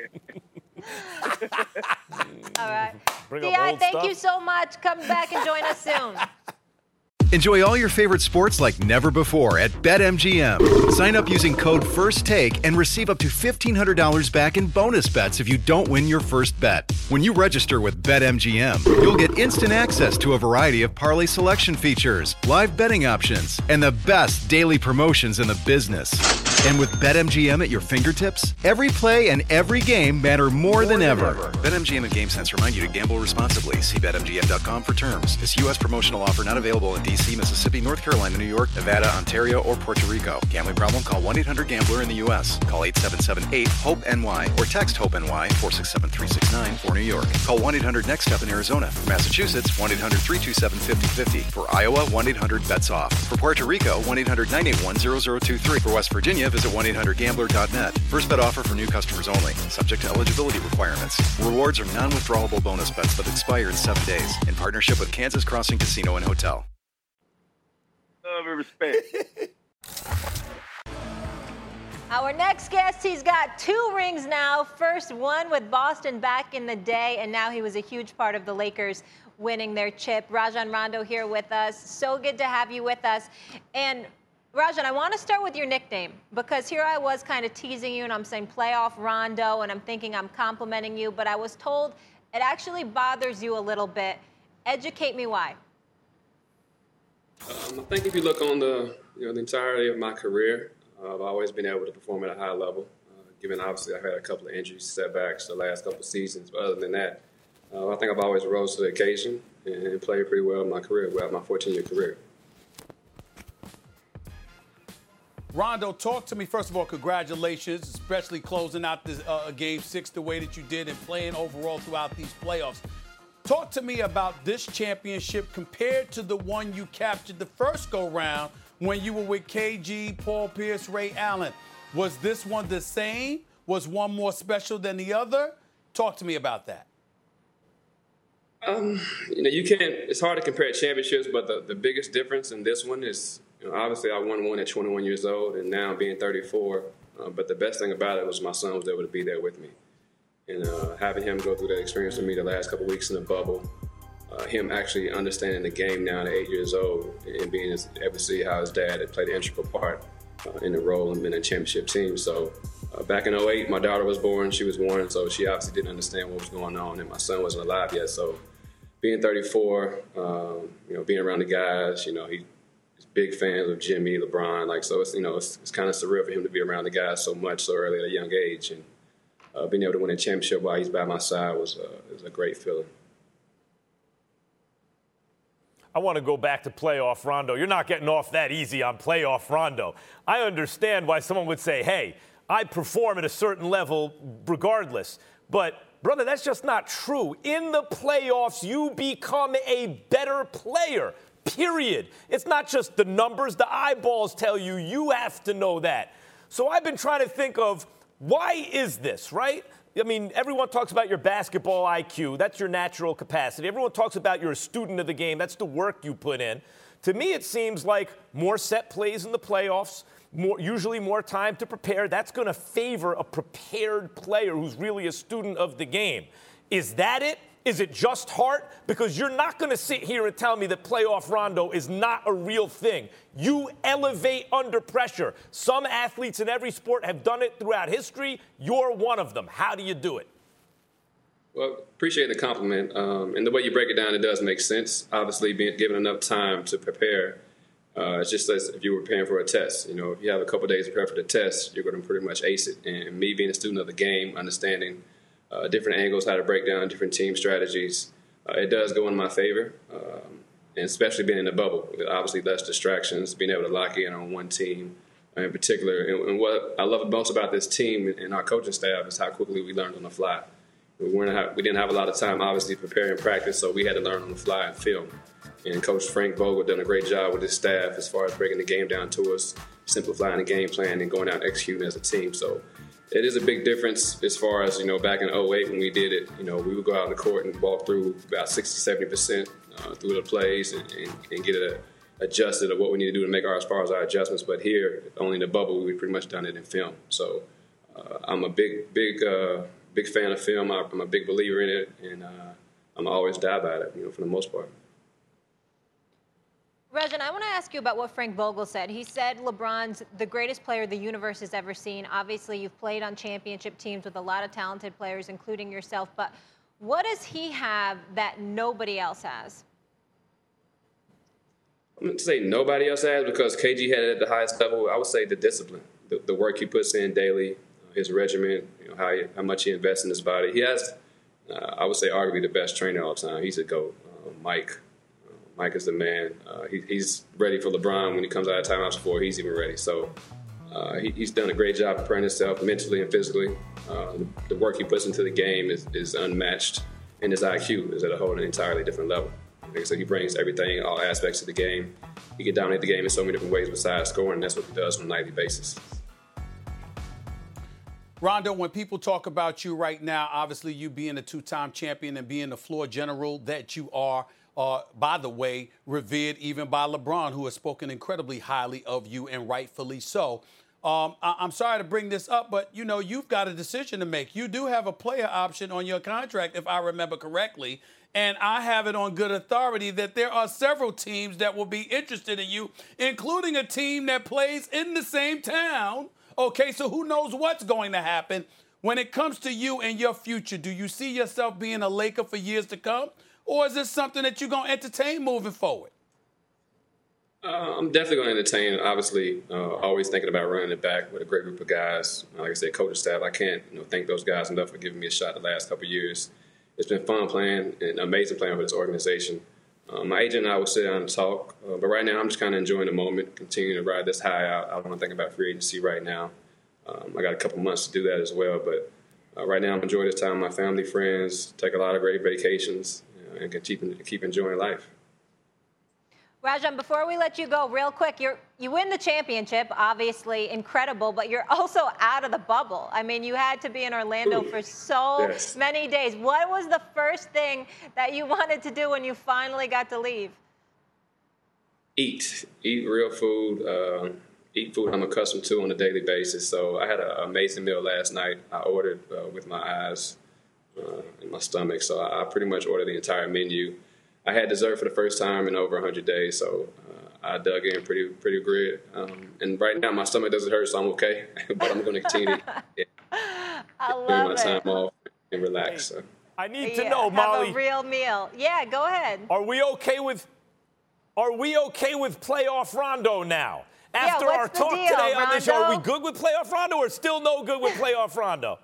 I'm saying? All right. Bring up T I, old thank stuff. you so much. Come back and join us soon. Enjoy all your favorite sports like never before at BetMGM. Sign up using code FIRSTTAKE and receive up to fifteen hundred dollars back in bonus bets if you don't win your first bet. When you register with BetMGM, you'll get instant access to a variety of parlay selection features, live betting options, and the best daily promotions in the business. And with BetMGM at your fingertips, every play and every game matter more, more than, than ever. ever. BetMGM and GameSense remind you to gamble responsibly. See Bet M G M dot com for terms. This U S promotional offer not available in D C, Mississippi, North Carolina, New York, Nevada, Ontario, or Puerto Rico. Gambling problem? Call one eight hundred gambler in the U S. Call eight seven seven eight hope N Y or text HOPE-NY four six seven three six nine for New York. Call one eight hundred next step in Arizona. For Massachusetts, one eight hundred three two seven five zero five zero. For Iowa, one eight hundred bets off. For Puerto Rico, one eight hundred nine eight one zero zero two three. For West Virginia, visit one eight hundred gambler dot net. First bet offer for new customers only. Subject to eligibility requirements. Rewards are non-withdrawable bonus bets that expire in seven days. In partnership with Kansas Crossing Casino and Hotel. Love and respect. Our next guest, he's got two rings now. First one with Boston back in the day, and now he was a huge part of the Lakers winning their chip. Rajon Rondo here with us. So good to have you with us. And Rajon, I want to start with your nickname, because here I was kind of teasing you, and I'm saying playoff Rondo, and I'm thinking I'm complimenting you, but I was told it actually bothers you a little bit. Educate me why. Um, I think if you look on the, you know, the entirety of my career, uh, I've always been able to perform at a high level, uh, given obviously I've had a couple of injuries, setbacks the last couple of seasons, but other than that, uh, I think I've always rose to the occasion and played pretty well in my career, well, my fourteen-year career. Rondo, talk to me. First of all, congratulations, especially closing out this uh, game six the way that you did and playing overall throughout these playoffs. Talk to me about this championship compared to the one you captured the first go-round when you were with K G, Paul Pierce, Ray Allen. Was this one the same? Was one more special than the other? Talk to me about that. Um, you know, you can't, it's hard to compare championships, but the, the biggest difference in this one is, you know, obviously I won one at twenty-one years old and now being thirty-four. Uh, but the best thing about it was my son was able to be there with me. And uh, having him go through that experience with me the last couple of weeks in the bubble, uh, him actually understanding the game now at eight years old and being able to see how his dad had played an integral part uh, in the role and been a championship team. So uh, back in oh eight, my daughter was born, she was born, so she obviously didn't understand what was going on, and my son wasn't alive yet. So being thirty-four, um, you know, being around the guys, you know, he, he's big fans of Jimmy, LeBron, like, so it's, you know, it's, it's kind of surreal for him to be around the guys so much so early at a young age. And Uh, being able to win a championship while he's by my side was, uh, was a great feeling. I want to go back to playoff Rondo. You're not getting off that easy on playoff Rondo. I understand why someone would say, hey, I perform at a certain level regardless. But, brother, that's just not true. In the playoffs, you become a better player, period. It's not just the numbers. The eyeballs tell you. You have to know that. So I've been trying to think of, why is this, right? I mean, everyone talks about your basketball I Q. That's your natural capacity. Everyone talks about you're a student of the game. That's the work you put in. To me, it seems like more set plays in the playoffs, more, usually more time to prepare. That's going to favor a prepared player who's really a student of the game. Is that it? Is it just heart? Because you're not going to sit here and tell me that playoff Rondo is not a real thing. You elevate under pressure. Some athletes in every sport have done it throughout history. You're one of them. How do you do it? Well, appreciate the compliment. Um, and the way you break it down, it does make sense. Obviously, being given enough time to prepare, uh, it's just as if you were preparing for a test. You know, if you have a couple of days to prepare for the test, you're going to pretty much ace it. And me being a student of the game, understanding Uh, different angles, how to break down different team strategies. Uh, it does go in my favor, um, and especially being in the bubble. Obviously, less distractions, being able to lock in on one team in particular. And, and what I love most about this team and our coaching staff is how quickly we learned on the fly. We, weren't have, we didn't have a lot of time, obviously, preparing practice, so we had to learn on the fly and film. And Coach Frank Vogel done a great job with his staff as far as breaking the game down to us, simplifying the game plan, and going out and executing as a team. So it is a big difference as far as, you know, back in oh eight when we did it, you know, we would go out on the court and walk through about sixty, seventy percent uh, through the plays and, and, and get it adjusted of what we need to do to make our, as far as our adjustments. But here, only in the bubble, we pretty much done it in film. So uh, I'm a big, big, uh, big fan of film. I'm a big believer in it, and uh, I'm always die by it, you know, for the most part. Rajan, I want to ask you about what Frank Vogel said. He said LeBron's the greatest player the universe has ever seen. Obviously, you've played on championship teams with a lot of talented players, including yourself. But what does he have that nobody else has? I'm going to say nobody else has because K G had it at the highest level. I would say the discipline, the, the work he puts in daily, his regimen, you know, how, he, how much he invests in his body. He has, uh, I would say, arguably the best trainer all the time. He's a GOAT. Uh, Mike. Mike is the man. Uh, he, he's ready for LeBron when he comes out of timeouts before he's even ready. So uh, he, he's done a great job preparing himself mentally and physically. Uh, the, the work he puts into the game is, is unmatched, and his I Q is at a whole entirely different level. Like I said, he brings everything, all aspects of the game. He can dominate the game in so many different ways besides scoring, and that's what he does on a nightly basis. Rondo, when people talk about you right now, obviously you being a two-time champion and being the floor general that you are, Uh, by the way, revered even by LeBron, who has spoken incredibly highly of you, and rightfully so. Um, I- I'm sorry to bring this up, but, you know, you've got a decision to make. You do have a player option on your contract, if I remember correctly, and I have it on good authority that there are several teams that will be interested in you, including a team that plays in the same town. Okay, so who knows what's going to happen. When it comes to you and your future, do you see yourself being a Laker for years to come? Or is this something that you're going to entertain moving forward? Uh, I'm definitely going to entertain. Obviously, uh, always thinking about running it back with a great group of guys. Uh, like I said, coaching staff, I can't you know, thank those guys enough for giving me a shot the last couple of years. It's been fun playing and amazing playing for this organization. Uh, my agent and I will sit down and talk. Uh, but right now, I'm just kind of enjoying the moment, continuing to ride this high out. I don't want to think about free agency right now. Um, I got a couple months to do that as well. But uh, right now, I'm enjoying this time with my family, friends, take a lot of great vacations, and can keep, keep enjoying life. Rajan, before we let you go, real quick, you're, you win the championship, obviously incredible, but you're also out of the bubble. I mean, you had to be in Orlando Ooh. for so yes. many days. What was the first thing that you wanted to do when you finally got to leave? Eat. Eat real food. Uh, eat food I'm accustomed to on a daily basis. So I had an amazing meal last night. I ordered uh, with my eyes. Uh, in my stomach, so I, I pretty much ordered the entire menu. I had dessert for the first time in over one hundred days, so uh, I dug in pretty pretty good. Um, and right now, my stomach doesn't hurt, so I'm okay. But I'm going to continue to yeah, I during love my it. time off and relax. So. I need to yeah, know, Molly. Have a real meal. Yeah, go ahead. Are we okay with? Are we okay with playoff Rondo now? After yeah, our the talk deal, today on Rondo? this show, are we good with playoff Rondo, or still no good with playoff Rondo?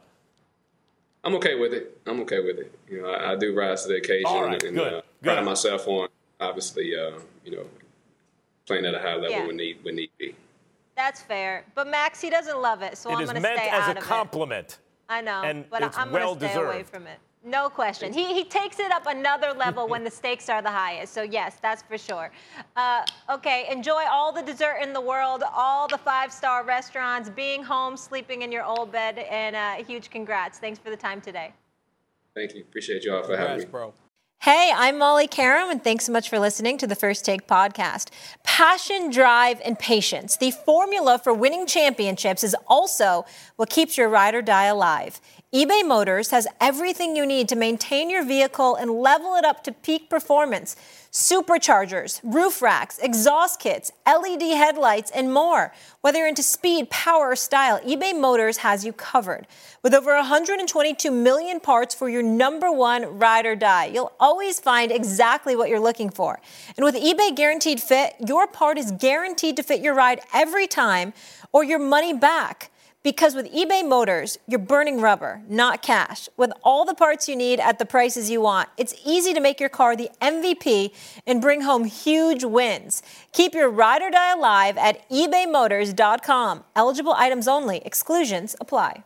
I'm okay with it. I'm okay with it. You know, I, I do rise to the occasion All right, and good, uh, good. pride myself on obviously, uh, you know, playing at a high level Yeah. when need when need be. That's fair. But Max, he doesn't love it, so It I'm is going to meant stay as out a of compliment. it. I know, and but it's I'm going well to stay deserved. away from it. No question. He, he takes it up another level when the stakes are the highest. So, yes, that's for sure. Uh, okay, enjoy all the dessert in the world, all the five-star restaurants, being home, sleeping in your old bed, and uh, huge congrats. Thanks for the time today. Thank you. Appreciate you all for having me. Bro. Hey, I'm Molly Karam, and thanks so much for listening to the First Take podcast. Passion, drive, and patience. The formula for winning championships is also what keeps your ride or die alive. eBay Motors has everything you need to maintain your vehicle and level it up to peak performance. Superchargers, roof racks, exhaust kits, L E D headlights, and more. Whether you're into speed, power, or style, eBay Motors has you covered. With over one hundred twenty-two million parts for your number one ride or die, you'll always find exactly what you're looking for. And with eBay Guaranteed Fit, your part is guaranteed to fit your ride every time or your money back. Because with eBay Motors, you're burning rubber, not cash. With all the parts you need at the prices you want, it's easy to make your car the M V P and bring home huge wins. Keep your ride or die alive at ebay motors dot com. Eligible items only. Exclusions apply.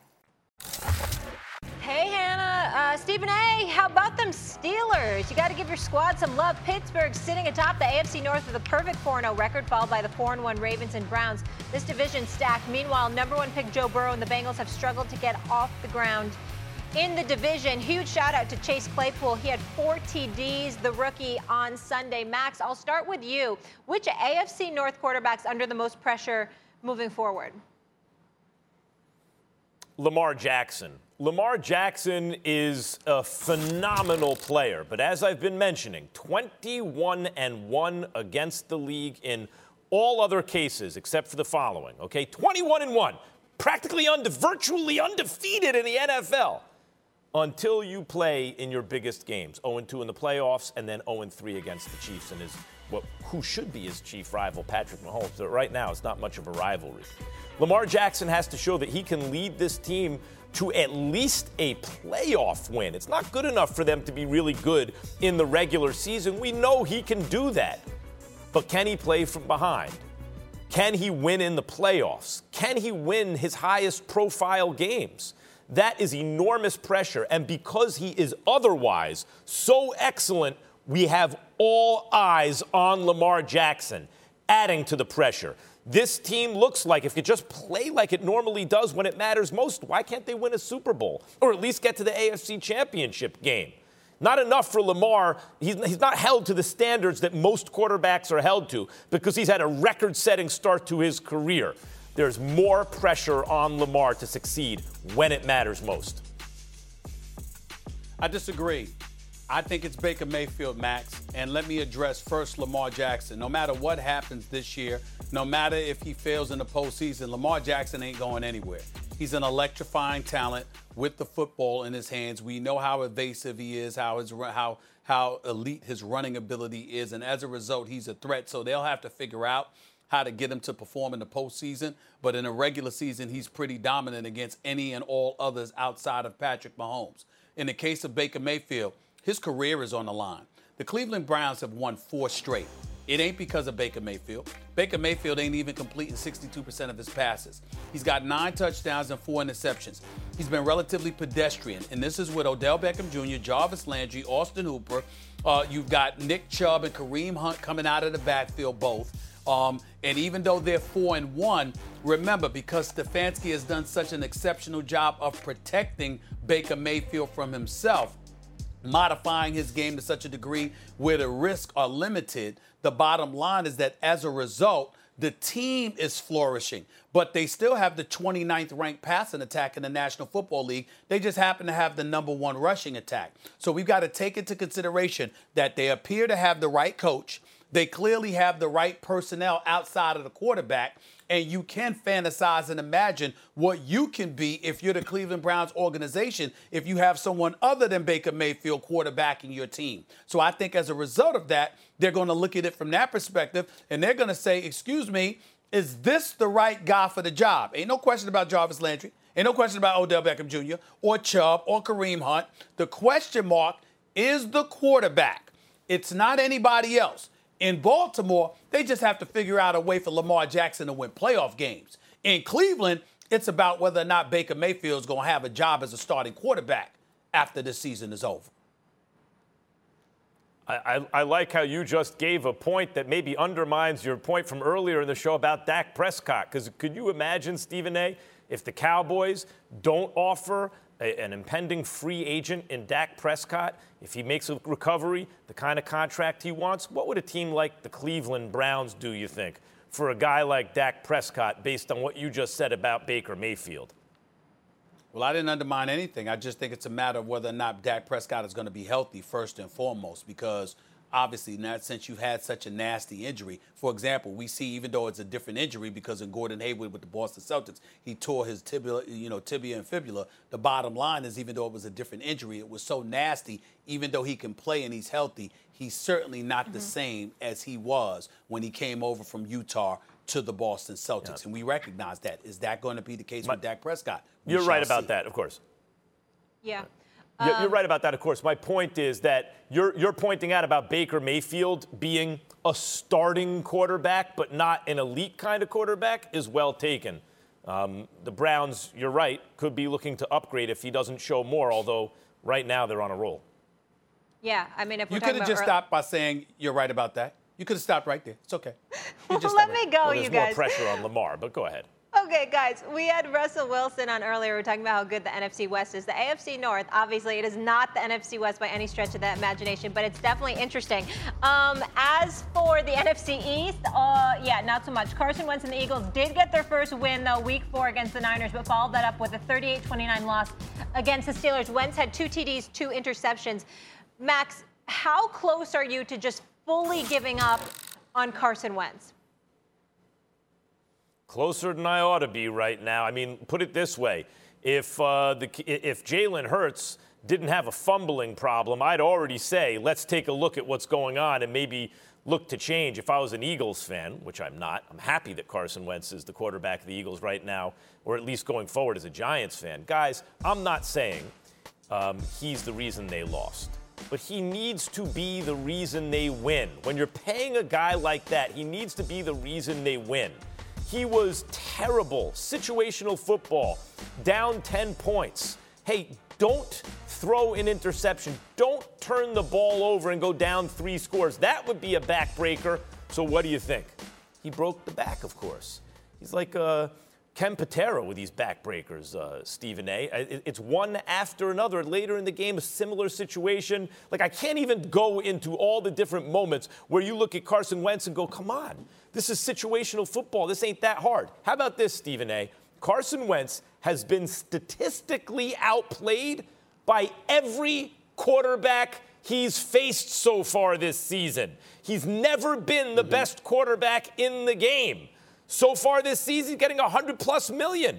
Hey, Hannah. Uh, Stephen A., how about them Steelers? You got to give your squad some love. Pittsburgh sitting atop the A F C North with a perfect four and oh record, followed by the four and one Ravens and Browns. This division stacked. Meanwhile, number one pick Joe Burrow and the Bengals have struggled to get off the ground in the division. Huge shout out to Chase Claypool. He had four T Ds, the rookie, on Sunday. Max, I'll start with you. Which A F C North quarterbacks under the most pressure moving forward? Lamar Jackson. Lamar Jackson is a phenomenal player, but as I've been mentioning, twenty-one and one against the league in all other cases except for the following, okay? twenty-one and one, practically unde- virtually undefeated in the N F L until you play in your biggest games. oh and two in the playoffs and then oh and three against the Chiefs and his what who should be his chief rival, Patrick Mahomes. But right now, it's not much of a rivalry. Lamar Jackson has to show that he can lead this team to at least a playoff win. It's not good enough for them to be really good in the regular season. We know he can do that. But can he play from behind? Can he win in the playoffs? Can he win his highest profile games? That is enormous pressure. And because he is otherwise so excellent, we have all eyes on Lamar Jackson, adding to the pressure. This team looks like if you just play like it normally does when it matters most, why can't they win a Super Bowl or at least get to the A F C Championship game? Not enough for Lamar. He's, he's not held to the standards that most quarterbacks are held to because he's had a record-setting start to his career. There's more pressure on Lamar to succeed when it matters most. I disagree. I think it's Baker Mayfield, Max. And let me address first Lamar Jackson. No matter what happens this year, no matter if he fails in the postseason, Lamar Jackson ain't going anywhere. He's an electrifying talent with the football in his hands. We know how evasive he is, how his how how elite his running ability is, and as a result, he's a threat. So they'll have to figure out how to get him to perform in the postseason. But in a regular season, he's pretty dominant against any and all others outside of Patrick Mahomes. In the case of Baker Mayfield, his career is on the line. The Cleveland Browns have won four straight. It ain't because of Baker Mayfield. Baker Mayfield ain't even completing sixty-two percent of his passes. He's got nine touchdowns and four interceptions. He's been relatively pedestrian, and this is with Odell Beckham Junior, Jarvis Landry, Austin Hooper. Uh, you've got Nick Chubb and Kareem Hunt coming out of the backfield both. Um, and even though they're four and one, remember, because Stefanski has done such an exceptional job of protecting Baker Mayfield from himself, modifying his game to such a degree where the risks are limited, the bottom line is that as a result, the team is flourishing, but they still have the twenty-ninth ranked passing attack in the National Football League. They just happen to have the number one rushing attack. So we've got to take into consideration that they appear to have the right coach. They clearly have the right personnel outside of the quarterback. And you can fantasize and imagine what you can be if you're the Cleveland Browns organization, if you have someone other than Baker Mayfield quarterbacking your team. So I think as a result of that, they're going to look at it from that perspective, and they're going to say, excuse me, is this the right guy for the job? Ain't no question about Jarvis Landry. Ain't no question about Odell Beckham Junior or Chubb or Kareem Hunt. The question mark is the quarterback. It's not anybody else. In Baltimore, they just have to figure out a way for Lamar Jackson to win playoff games. In Cleveland, it's about whether or not Baker Mayfield is going to have a job as a starting quarterback after this season is over. I, I, I like how you just gave a point that maybe undermines your point from earlier in the show about Dak Prescott. Because could you imagine, Stephen A., if the Cowboys don't offer a, an impending free agent in Dak Prescott, if he makes a recovery, the kind of contract he wants, what would a team like the Cleveland Browns do, you think, for a guy like Dak Prescott based on what you just said about Baker Mayfield? Well, I didn't undermine anything. I just think it's a matter of whether or not Dak Prescott is going to be healthy first and foremost, because obviously, not since you've had such a nasty injury. For example, we see, even though it's a different injury, because in Gordon Hayward with the Boston Celtics, he tore his tibia, you know, tibia and fibula. The bottom line is, even though it was a different injury, it was so nasty. Even though he can play and he's healthy, he's certainly not mm-hmm. the same as he was when he came over from Utah to the Boston Celtics. Yeah. And we recognize that. Is that going to be the case My, with Dak Prescott? We you're right about see. that, of course. Yeah. Um, you're right about that, of course. My point is that you're you're pointing out about Baker Mayfield being a starting quarterback, but not an elite kind of quarterback, is well taken. Um, the Browns, you're right, could be looking to upgrade if he doesn't show more, although right now they're on a roll. Yeah, I mean, if we're you talking could have about just early- stopped by saying you're right about that. You could have stopped right there. It's okay. Well, let me go, well, you there's guys. more pressure on Lamar, but go ahead. Okay, guys, we had Russell Wilson on earlier. We were talking about how good the N F C West is. The A F C North, obviously, it is not the N F C West by any stretch of the imagination, but it's definitely interesting. Um, as for the N F C East, uh, yeah, not so much. Carson Wentz and the Eagles did get their first win, though, week four against the Niners, but followed that up with a thirty-eight twenty-nine loss against the Steelers. Wentz had two T Ds, two interceptions. Max, how close are you to just fully giving up on Carson Wentz? Closer than I ought to be right now. I mean, put it this way. If uh, the if Jalen Hurts didn't have a fumbling problem, I'd already say, let's take a look at what's going on and maybe look to change. If I was an Eagles fan, which I'm not, I'm happy that Carson Wentz is the quarterback of the Eagles right now, or at least going forward as a Giants fan. Guys, I'm not saying um, he's the reason they lost, but he needs to be the reason they win. When you're paying a guy like that, he needs to be the reason they win. He was terrible. Situational football, down ten points. Hey, don't throw an interception. Don't turn the ball over and go down three scores. That would be a backbreaker. So what do you think? He broke the back, of course. He's like uh, Ken Patera with these backbreakers, uh, Stephen A. It's one after another. Later in the game, a similar situation. Like, I can't even go into all the different moments where you look at Carson Wentz and go, come on. This is situational football. This ain't that hard. How about this, Stephen A? Carson Wentz has been statistically outplayed by every quarterback he's faced so far this season. He's never been the mm-hmm. best quarterback in the game. So far this season, he's getting one hundred plus million.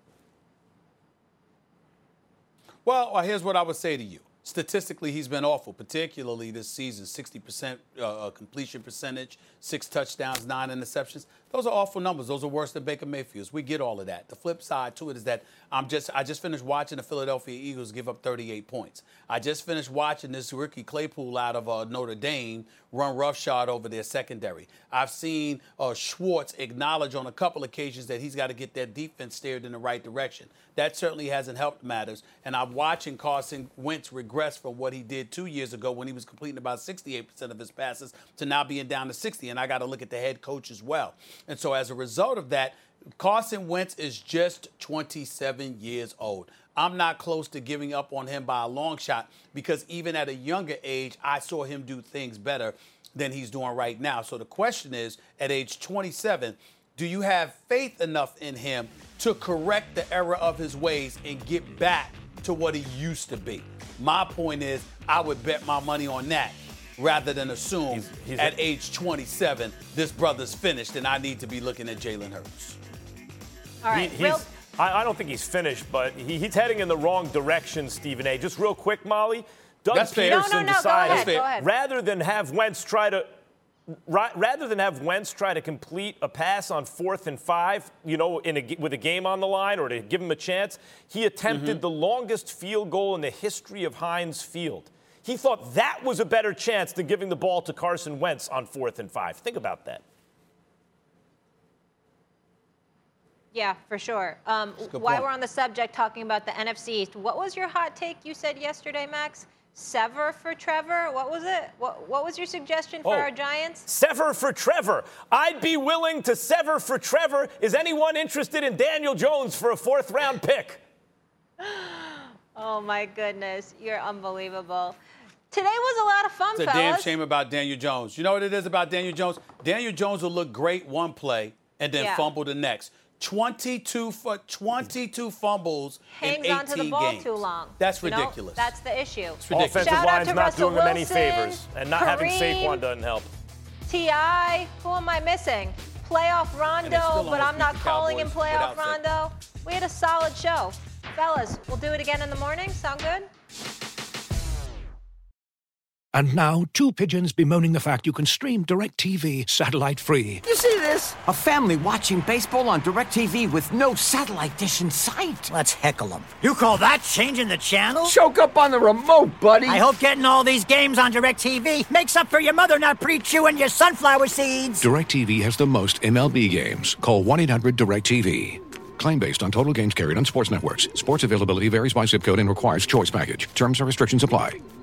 Well, here's what I would say to you. Statistically, he's been awful, particularly this season. sixty percent uh, completion percentage, six touchdowns, nine interceptions. Those are awful numbers. Those are worse than Baker Mayfield's. We get all of that. The flip side to it is that I'm just I just finished watching the Philadelphia Eagles give up thirty-eight points. I just finished watching this Ricky Claypool out of uh, Notre Dame run roughshod over their secondary. I've seen uh, Schwartz acknowledge on a couple occasions that he's got to get that defense steered in the right direction. That certainly hasn't helped matters. And I'm watching Carson Wentz regress from what he did two years ago when he was completing about sixty-eight percent of his passes to now being down to sixty. And I got to look at the head coach as well. And so as a result of that, Carson Wentz is just twenty-seven years old. I'm not close to giving up on him by a long shot because even at a younger age, I saw him do things better than he's doing right now. So the question is, at age twenty-seven, do you have faith enough in him to correct the error of his ways and get back to what he used to be? My point is, I would bet my money on that rather than assume he's, he's at a- age twenty-seven, this brother's finished and I need to be looking at Jalen Hurts. All right, he, he's, I, I don't think he's finished, but he, he's heading in the wrong direction, Stephen A. Just real quick, Molly. Doug That's fair. Peterson no, no, no, decided go ahead, go ahead. rather than have Wentz try to rather than have Wentz try to complete a pass on fourth and five, you know, in a, with a game on the line or to give him a chance, he attempted mm-hmm. the longest field goal in the history of Heinz Field. He thought that was a better chance than giving the ball to Carson Wentz on fourth and five. Think about that. Yeah, for sure. Um, while we're on the subject talking about the N F C East, what was your hot take you said yesterday, Max? Sever for Trevor? What was it? What, what was your suggestion for oh, our Giants? Sever for Trevor. I'd be willing to sever for Trevor. Is anyone interested in Daniel Jones for a fourth round pick? Oh, my goodness. You're unbelievable. Today was a lot of fun, it's fellas. It's a damn shame about Daniel Jones. You know what it is about Daniel Jones? Daniel Jones will look great one play and then yeah. fumble the next. twenty-two for twenty-two fumbles Hangs in eighteen on to the ball games. too long. That's you ridiculous. Know, that's the issue. It's ridiculous. Offensive Shout line's out to not Russell doing him any Wilson, favors, and not Kareem, having Saquon doesn't help. T I Who am I missing? Playoff Rondo, but I'm not calling him Playoff Rondo. We had a solid show. Fellas, we'll do it again in the morning. Sound good? And now, two pigeons bemoaning the fact you can stream DirecTV satellite-free. You see this? A family watching baseball on DirecTV with no satellite dish in sight. Let's heckle them. You call that changing the channel? Choke up on the remote, buddy. I hope getting all these games on DirecTV makes up for your mother not pre-chewing your sunflower seeds. DirecTV has the most M L B games. Call one eight hundred direct T V. Claim based on total games carried on sports networks. Sports availability varies by zip code and requires choice package. Terms and restrictions apply.